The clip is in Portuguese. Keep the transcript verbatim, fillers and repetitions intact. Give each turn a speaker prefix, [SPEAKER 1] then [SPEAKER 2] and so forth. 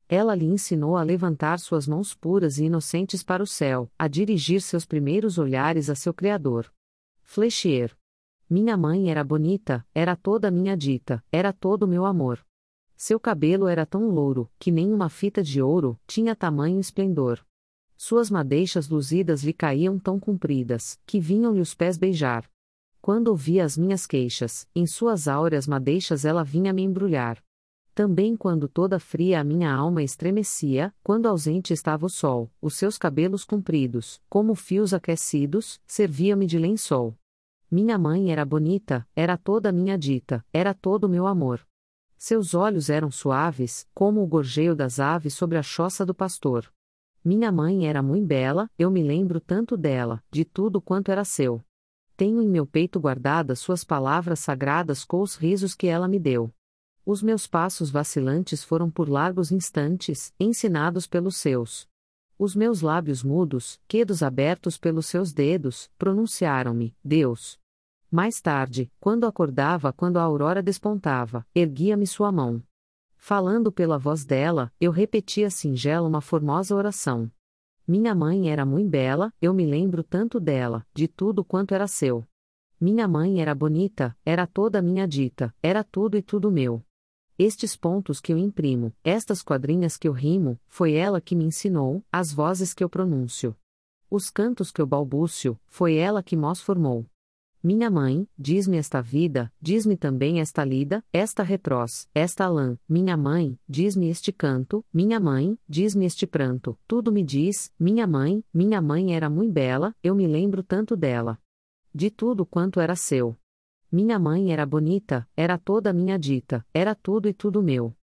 [SPEAKER 1] Ela lhe ensinou a levantar suas mãos puras e inocentes para o céu, a dirigir seus primeiros olhares a seu Criador. Flechier. Minha mãe era bonita, era toda minha dita, era todo meu amor. Seu cabelo era tão louro, que nem uma fita de ouro, tinha tamanho esplendor. Suas madeixas luzidas lhe caíam tão compridas, que vinham-lhe os pés beijar. Quando ouvia as minhas queixas, em suas áureas madeixas ela vinha me embrulhar. Também quando toda fria a minha alma estremecia, quando ausente estava o sol, os seus cabelos compridos, como fios aquecidos, serviam-me de lençol. Minha mãe era bonita, era toda minha dita, era todo meu amor. Seus olhos eram suaves, como o gorjeio das aves sobre a choça do pastor. Minha mãe era muito bela, eu me lembro tanto dela, de tudo quanto era seu. Tenho em meu peito guardadas suas palavras sagradas com os risos que ela me deu. Os meus passos vacilantes foram por largos instantes, ensinados pelos seus. Os meus lábios mudos, quedos abertos pelos seus dedos, pronunciaram-me, Deus. Mais tarde, quando acordava, quando a aurora despontava, erguia-me sua mão. Falando pela voz dela, eu repetia singela uma formosa oração. Minha mãe era muito bela, eu me lembro tanto dela, de tudo quanto era seu. Minha mãe era bonita, era toda minha dita, era tudo e tudo meu. Estes pontos que eu imprimo, estas quadrinhas que eu rimo, foi ela que me ensinou, as vozes que eu pronúncio. Os cantos que eu balbúcio, foi ela que mos formou. Minha mãe, diz-me esta vida, diz-me também esta lida, esta retroz, esta lã, minha mãe, diz-me este canto, minha mãe, diz-me este pranto, tudo me diz, minha mãe, minha mãe era muito bela, eu me lembro tanto dela. De tudo quanto era seu. Minha mãe era bonita, era toda minha dita, era tudo e tudo meu.